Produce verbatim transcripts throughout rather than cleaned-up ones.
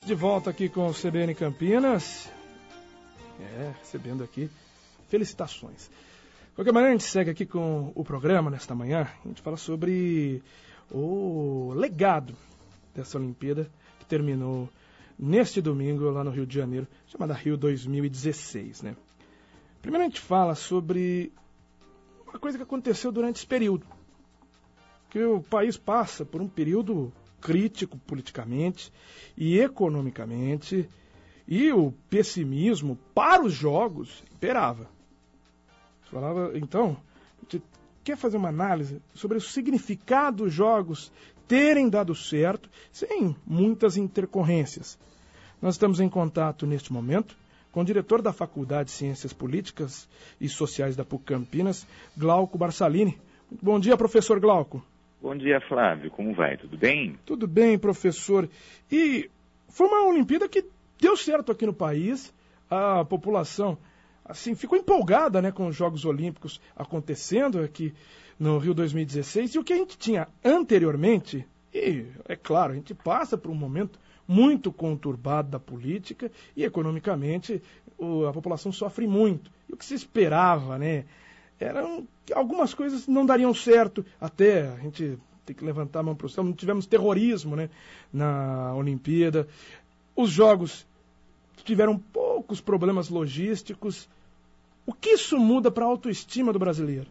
de volta aqui com o C B N Campinas. É, recebendo aqui felicitações. De qualquer maneira, a gente segue aqui com o programa nesta manhã. A gente fala sobre o legado dessa Olimpíada que terminou neste domingo lá no Rio de Janeiro, chamada Rio dois mil e dezesseis, né? Primeiro a gente fala sobre uma coisa que aconteceu durante esse período. Que o país passa por um período crítico politicamente e economicamente, e o pessimismo para os jogos imperava. Você falava, então, a gente quer fazer uma análise sobre o significado dos jogos terem dado certo, sem muitas intercorrências. Nós estamos em contato neste momento com o diretor da Faculdade de Ciências Políticas e Sociais da P U C Campinas, Glauco Barçalini. Muito bom dia, professor Glauco. Bom dia, Flávio. Como vai? Tudo bem? Tudo bem, professor. E foi uma Olimpíada que deu certo aqui no país. A população assim, ficou empolgada, né, com os Jogos Olímpicos acontecendo aqui no Rio dois mil e dezesseis. E o que a gente tinha anteriormente, e é claro, a gente passa por um momento muito conturbado da política e economicamente o, a população sofre muito. E o que se esperava, né? Eram que algumas coisas não dariam certo, até a gente tem que levantar a mão para o céu, não tivemos terrorismo, né, na Olimpíada. Os jogos tiveram poucos problemas logísticos. O que isso muda para a autoestima do brasileiro?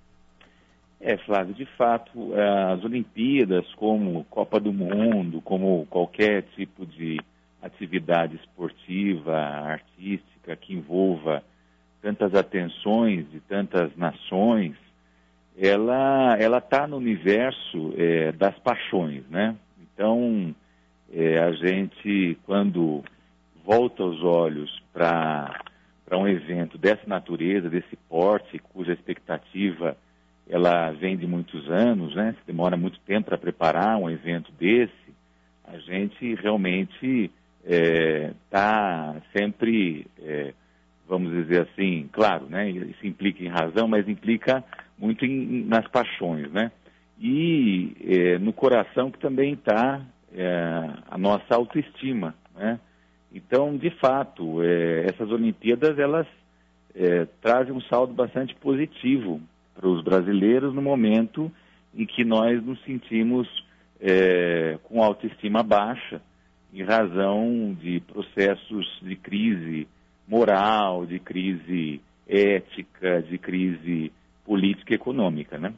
É, Flávio, de fato, as Olimpíadas, como Copa do Mundo, como qualquer tipo de atividade esportiva, artística, que envolva tantas atenções de tantas nações, ela ela está no universo é, das paixões, né? Então, é, a gente, quando volta os olhos para para um evento dessa natureza, desse porte, cuja expectativa ela vem de muitos anos, né? Se demora muito tempo para preparar um evento desse, a gente realmente está é, sempre... É, vamos dizer assim, claro, né, isso implica em razão, mas implica muito em, nas paixões, né? E é, no coração que também está é, a nossa autoestima, né? Então, de fato, é, essas Olimpíadas, elas é, trazem um saldo bastante positivo para os brasileiros no momento em que nós nos sentimos é, com autoestima baixa, em razão de processos de crise moral, de crise ética, de crise política e econômica, né?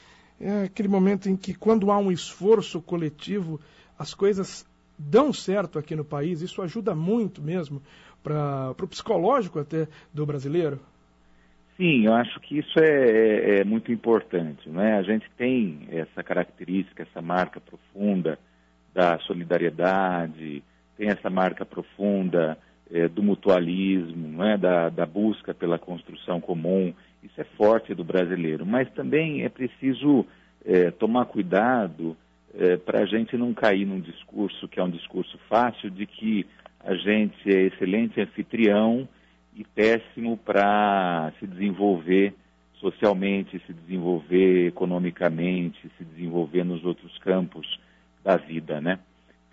É aquele momento em que, quando há um esforço coletivo, as coisas dão certo aqui no país. Isso ajuda muito mesmo para o psicológico até do brasileiro? Sim, eu acho que isso é, é muito importante, né? A gente tem essa característica, essa marca profunda da solidariedade, tem essa marca profunda É, do mutualismo, né, da, da busca pela construção comum. Isso é forte do brasileiro, mas também é preciso é, tomar cuidado é, para a gente não cair num discurso que é um discurso fácil de que a gente é excelente anfitrião e péssimo para se desenvolver socialmente, se desenvolver economicamente, se desenvolver nos outros campos da vida, né?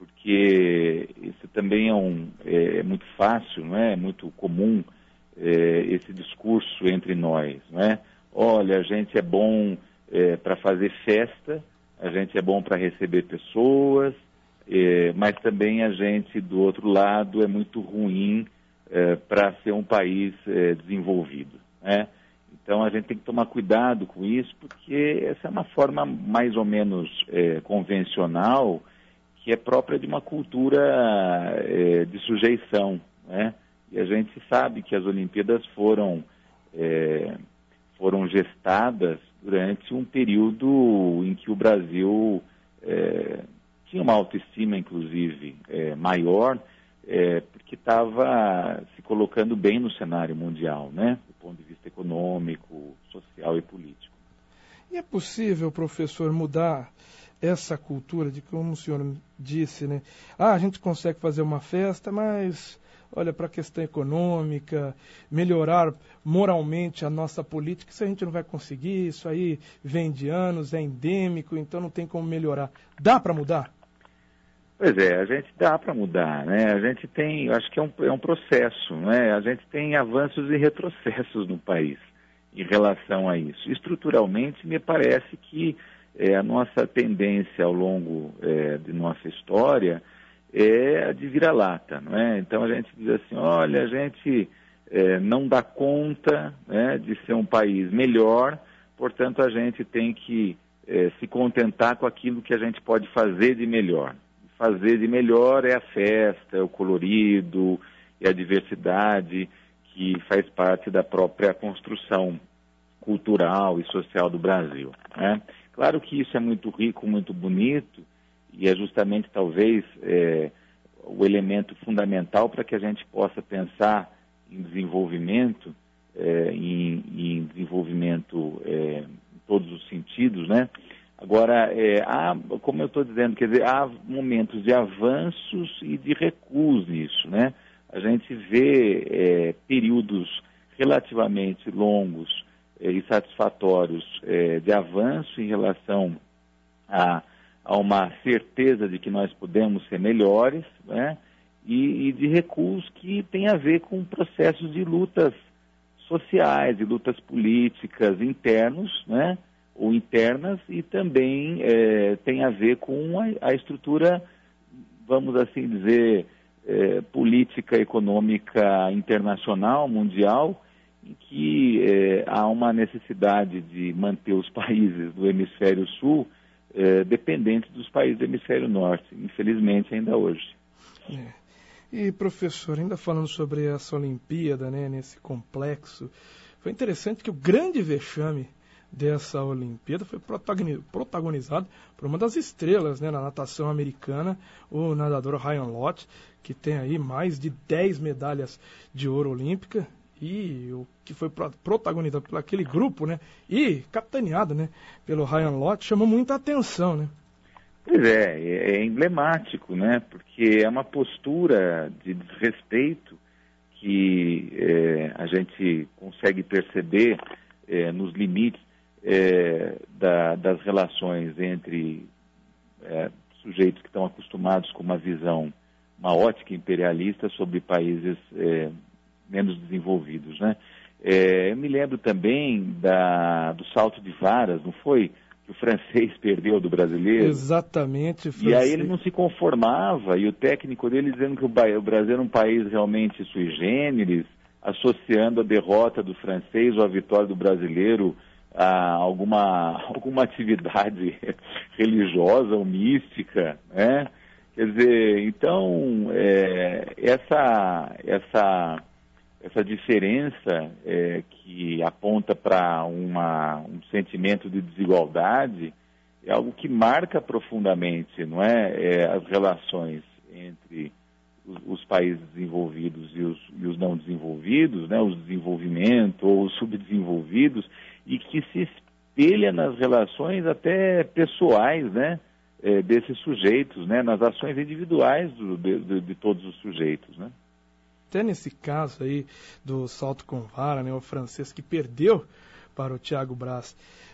Porque isso também é, um, é, é muito fácil, não é? É muito comum é, esse discurso entre nós, não é? Olha, a gente é bom é, para fazer festa, a gente é bom para receber pessoas, é, mas também a gente, do outro lado, é muito ruim é, para ser um país é, desenvolvido, né? Então a gente tem que tomar cuidado com isso, porque essa é uma forma mais ou menos é, convencional, que é própria de uma cultura é, de sujeição, né? E a gente sabe que as Olimpíadas foram, é, foram gestadas durante um período em que o Brasil é, tinha uma autoestima, inclusive, é, maior, é, porque estava se colocando bem no cenário mundial, né? Do ponto de vista econômico, social e político. E é possível, professor, mudar essa cultura de, como o senhor disse, né? Ah, a gente consegue fazer uma festa, mas, olha, para a questão econômica, melhorar moralmente a nossa política, isso a gente não vai conseguir, isso aí vem de anos, é endêmico, então não tem como melhorar. Dá para mudar? Pois é, a gente dá para mudar, né? A gente tem, eu acho que é um, é um processo, né? A gente tem avanços e retrocessos no país em relação a isso. Estruturalmente, me parece que é, a nossa tendência ao longo é, de nossa história é a de vira-lata, não é? Então a gente diz assim, olha, a gente é, não dá conta, né, de ser um país melhor, portanto a gente tem que é, se contentar com aquilo que a gente pode fazer de melhor. Fazer de melhor é a festa, é o colorido, é a diversidade que faz parte da própria construção cultural e social do Brasil, né? Claro que isso é muito rico, muito bonito, e é justamente talvez é, o elemento fundamental para que a gente possa pensar em desenvolvimento, é, em, em desenvolvimento é, em todos os sentidos, né? Agora, é, há, como eu estou dizendo, quer dizer, há momentos de avanços e de recuos nisso, né? A gente vê é, períodos relativamente longos é, e satisfatórios é, de avanço em relação a, a uma certeza de que nós podemos ser melhores, né? E, e de recuos que têm a ver com processos de lutas sociais, de lutas políticas internos, né? Ou internas, e também é, tem a ver com a, a estrutura, vamos assim dizer, é, política, econômica, internacional, mundial, em que é, há uma necessidade de manter os países do hemisfério sul é, dependentes dos países do hemisfério norte, infelizmente ainda hoje. É. E, professor, ainda falando sobre essa Olimpíada, né, nesse complexo, foi interessante que o grande vexame dessa Olimpíada foi protagonizado por uma das estrelas, né, na natação americana, o nadador Ryan Lochte, que tem aí mais de dez medalhas de ouro olímpica, e o que foi protagonizado por aquele grupo, né, e capitaneado, né, pelo Ryan Lochte, chamou muita atenção, né? Pois é, é emblemático, né, porque é uma postura de desrespeito que é, a gente consegue perceber é, nos limites É, da, das relações entre é, sujeitos que estão acostumados com uma visão, uma ótica imperialista sobre países é, menos desenvolvidos, né? É, eu me lembro também da, do salto de varas, não foi? Que o francês perdeu do brasileiro. Exatamente. O e aí ele não se conformava, e o técnico dele dizendo que o, o Brasil era um país realmente sui generis, associando a derrota do francês ou a vitória do brasileiro a alguma, alguma atividade religiosa ou mística, né? Quer dizer, então, é, essa, essa, essa diferença é, que aponta para um sentimento de desigualdade é algo que marca profundamente, não é, é as relações entre os, os países desenvolvidos e os, e os não desenvolvidos, né? Os desenvolvimentos ou os subdesenvolvidos, e que se espelha nas relações até pessoais, né, é, desses sujeitos, né, nas ações individuais do, de, de todos os sujeitos, né. Até nesse caso aí do salto com vara, né, o francês que perdeu para o Thiago Braz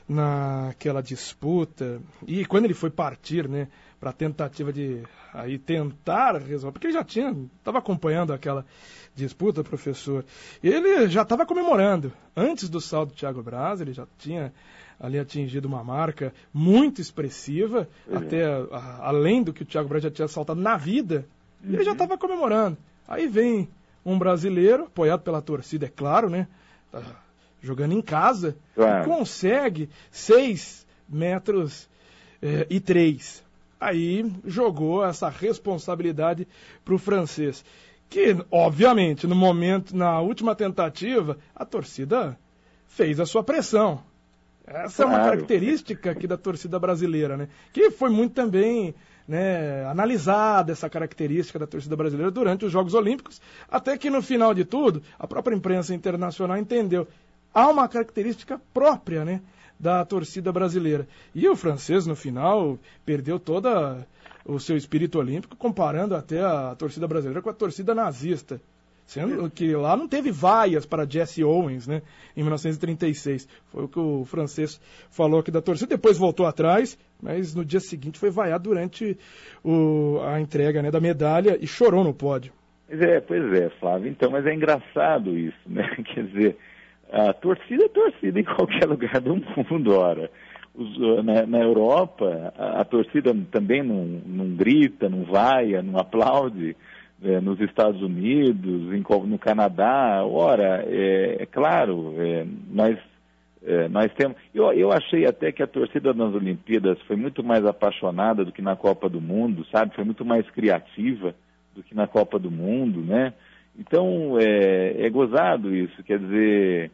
naquela disputa, e quando ele foi partir, né, para a tentativa de aí tentar resolver, porque ele já tinha, estava acompanhando aquela disputa, professor, ele já estava comemorando, antes do salto do Thiago Braz, ele já tinha ali atingido uma marca muito expressiva, uhum. até a, a, além do que o Thiago Braz já tinha saltado na vida, uhum. ele já estava comemorando. Aí vem um brasileiro, apoiado pela torcida, é claro, né, tá jogando em casa, claro. E consegue seis metros é, e três. Aí jogou essa responsabilidade para o francês, que, obviamente, no momento, na última tentativa, a torcida fez a sua pressão. Essa claro. É uma característica aqui da torcida brasileira, né? Que foi muito também, né, analisada, essa característica da torcida brasileira durante os Jogos Olímpicos, até que no final de tudo, a própria imprensa internacional entendeu. Há uma característica própria, né, da torcida brasileira. E o francês, no final, perdeu todo o seu espírito olímpico, comparando até a torcida brasileira com a torcida nazista. Sendo que lá não teve vaias para Jesse Owens, né, em mil novecentos e trinta e seis. Foi o que o francês falou aqui da torcida. Depois voltou atrás, mas no dia seguinte foi vaiado durante o, a entrega, né, da medalha e chorou no pódio. Pois é, pois é, Flávio. Então, mas é engraçado isso, né? Quer dizer, a torcida é torcida em qualquer lugar do mundo, ora. Os, na, na Europa, a, a torcida também não, não grita, não vaia, não aplaude. É, nos Estados Unidos, em, no Canadá, ora, é, é claro, é, nós, é, nós temos... Eu, eu achei até que a torcida nas Olimpíadas foi muito mais apaixonada do que na Copa do Mundo, sabe? Foi muito mais criativa do que na Copa do Mundo, né? Então, é, é gozado isso, quer dizer,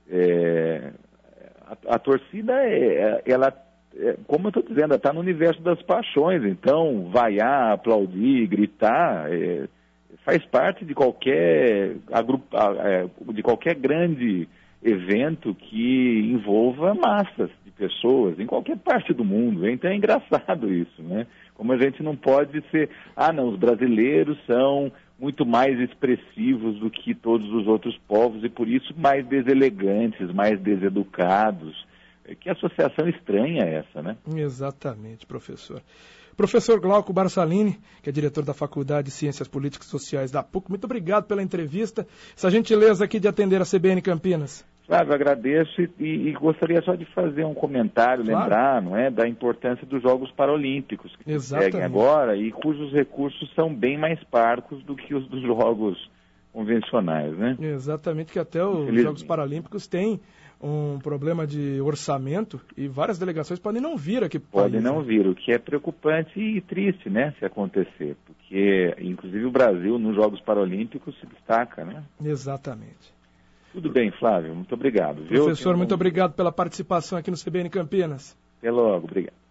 é, a, a torcida, é, ela, é, como eu estou dizendo, ela está no universo das paixões, então, vaiar, aplaudir, gritar, é, faz parte de qualquer, agrupa, é, de qualquer grande evento que envolva massas de pessoas, em qualquer parte do mundo. Então é engraçado isso, né? Como a gente não pode ser, ah não, os brasileiros são muito mais expressivos do que todos os outros povos e por isso mais deselegantes, mais deseducados. Que associação estranha é essa, né? Exatamente, professor. Professor Glauco Barçalini, que é diretor da Faculdade de Ciências Políticas e Sociais da P U C, muito obrigado pela entrevista, essa gentileza aqui de atender a C B N Campinas. Flávio, agradeço e, e gostaria só de fazer um comentário, claro. Lembrar, não é, da importância dos Jogos Paralímpicos que se seguem agora e cujos recursos são bem mais parcos do que os dos Jogos convencionais, né? Exatamente, que até os Jogos Paralímpicos têm um problema de orçamento e várias delegações podem não vir aqui para o país. Podem não vir, o que é preocupante e triste, né, se acontecer, porque inclusive o Brasil nos Jogos Paralímpicos se destaca, né? Exatamente. Tudo bem, Flávio, muito obrigado. Professor, viu? muito obrigado pela participação aqui no C B N Campinas. Até logo, obrigado.